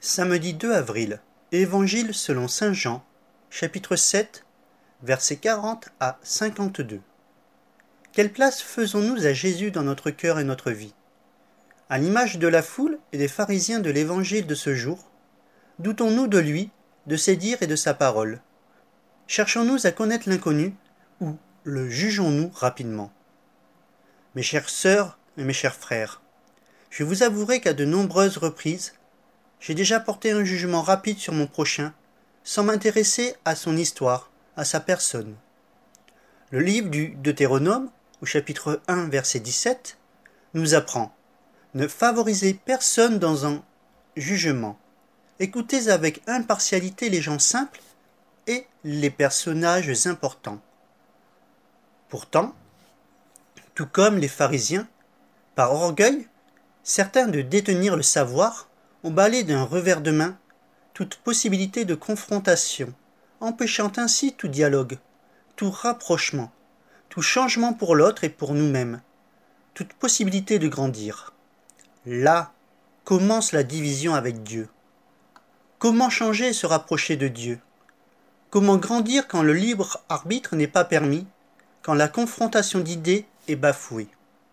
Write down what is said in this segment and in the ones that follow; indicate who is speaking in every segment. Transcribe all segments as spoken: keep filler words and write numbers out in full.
Speaker 1: Samedi deux avril, Évangile selon saint Jean, chapitre sept, versets quarante à cinquante-deux. Quelle place faisons-nous à Jésus dans notre cœur et notre vie? À l'image de la foule et des pharisiens de l'Évangile de ce jour, doutons-nous de lui, de ses dires et de sa parole? Cherchons-nous à connaître l'inconnu ou le jugeons-nous rapidement? Mes chères sœurs et mes chers frères, je vous avouerai qu'à de nombreuses reprises, j'ai déjà porté un jugement rapide sur mon prochain, sans m'intéresser à son histoire, à sa personne. Le livre du Deutéronome, au chapitre un, verset dix-sept, nous apprend « Ne favorisez personne dans un jugement. Écoutez avec impartialité les gens simples et les personnages importants. » Pourtant, tout comme les pharisiens, par orgueil, certains de détenir le savoir, ont balayé d'un revers de main toute possibilité de confrontation, empêchant ainsi tout dialogue, tout rapprochement, tout changement pour l'autre et pour nous-mêmes, toute possibilité de grandir. Là commence la division avec Dieu. Comment changer et se rapprocher de Dieu? Comment grandir quand le libre arbitre n'est pas permis, quand la confrontation d'idées est bafouée?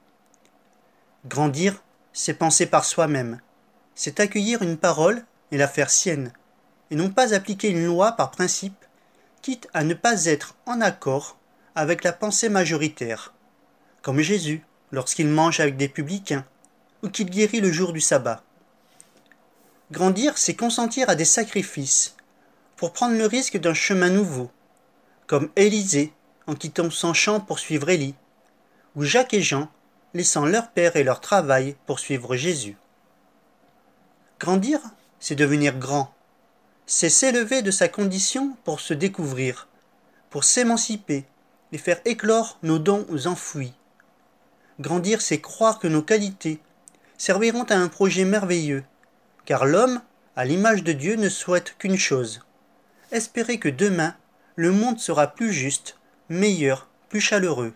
Speaker 1: Grandir, c'est penser par soi-même, c'est accueillir une parole et la faire sienne, et non pas appliquer une loi par principe, quitte à ne pas être en accord avec la pensée majoritaire, comme Jésus lorsqu'il mange avec des publicains, ou qu'il guérit le jour du sabbat. Grandir, c'est consentir à des sacrifices, pour prendre le risque d'un chemin nouveau, comme Élisée en quittant son champ pour suivre Élie, ou Jacques et Jean laissant leur père et leur travail pour suivre Jésus. Grandir, c'est devenir grand. C'est s'élever de sa condition pour se découvrir, pour s'émanciper et faire éclore nos dons enfouis. Grandir, c'est croire que nos qualités serviront à un projet merveilleux, car l'homme, à l'image de Dieu, ne souhaite qu'une chose, espérer que demain, le monde sera plus juste, meilleur, plus chaleureux.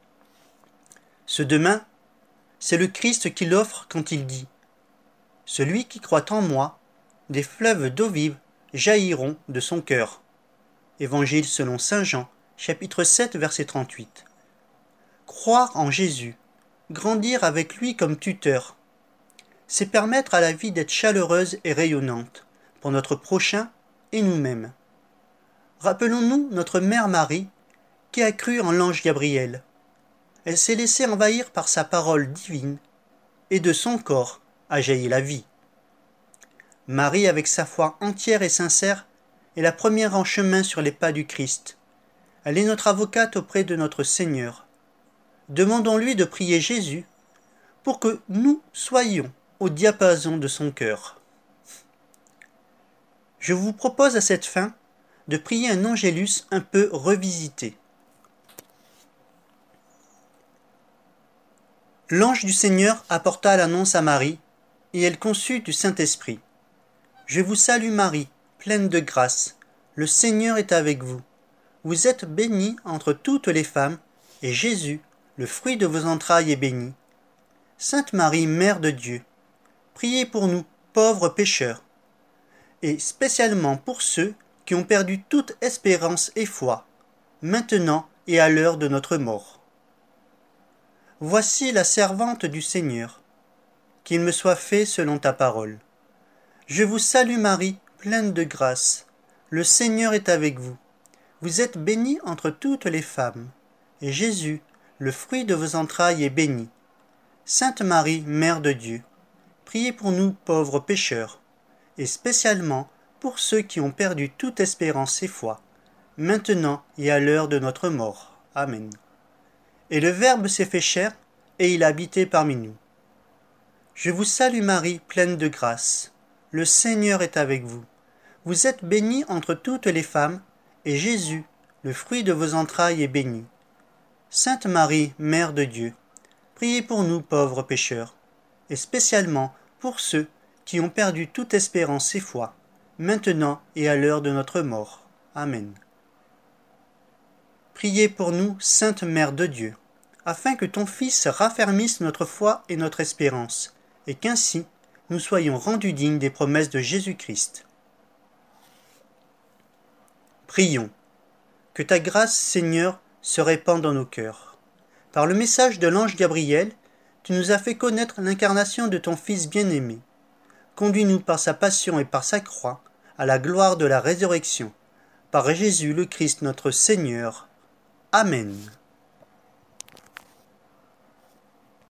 Speaker 1: Ce demain, c'est le Christ qui l'offre quand il dit « Celui qui croit en moi, des fleuves d'eau vive jailliront de son cœur. » Évangile selon saint Jean, chapitre sept, verset trente-huit. Croire en Jésus, grandir avec lui comme tuteur, c'est permettre à la vie d'être chaleureuse et rayonnante pour notre prochain et nous-mêmes. Rappelons-nous notre mère Marie qui a cru en l'ange Gabriel. Elle s'est laissée envahir par sa parole divine et de son corps a jailli la vie. Marie, avec sa foi entière et sincère, est la première en chemin sur les pas du Christ. Elle est notre avocate auprès de notre Seigneur. Demandons-lui de prier Jésus pour que nous soyons au diapason de son cœur. Je vous propose à cette fin de prier un Angélus un peu revisité. L'ange du Seigneur apporta l'annonce à Marie, et elle conçut du Saint-Esprit. Je vous salue Marie, pleine de grâce, le Seigneur est avec vous. Vous êtes bénie entre toutes les femmes, et Jésus, le fruit de vos entrailles, est béni. Sainte Marie, Mère de Dieu, priez pour nous, pauvres pécheurs, et spécialement pour ceux qui ont perdu toute espérance et foi, maintenant et à l'heure de notre mort. Voici la servante du Seigneur, qu'il me soit fait selon ta parole. Je vous salue Marie, pleine de grâce, le Seigneur est avec vous. Vous êtes bénie entre toutes les femmes, et Jésus, le fruit de vos entrailles, est béni. Sainte Marie, Mère de Dieu, priez pour nous pauvres pécheurs, et spécialement pour ceux qui ont perdu toute espérance et foi, maintenant et à l'heure de notre mort. Amen. Et le Verbe s'est fait chair, et il a habité parmi nous. Je vous salue Marie, pleine de grâce. Le Seigneur est avec vous. Vous êtes bénie entre toutes les femmes, et Jésus, le fruit de vos entrailles, est béni. Sainte Marie, Mère de Dieu, priez pour nous pauvres pécheurs, et spécialement pour ceux qui ont perdu toute espérance et foi, maintenant et à l'heure de notre mort. Amen. Priez pour nous, Sainte Mère de Dieu, afin que ton Fils raffermisse notre foi et notre espérance, et qu'ainsi nous soyons rendus dignes des promesses de Jésus-Christ. Prions. Que ta grâce, Seigneur, se répande dans nos cœurs. Par le message de l'ange Gabriel, tu nous as fait connaître l'incarnation de ton Fils bien-aimé. Conduis-nous par sa passion et par sa croix à la gloire de la résurrection. Par Jésus le Christ notre Seigneur. Amen.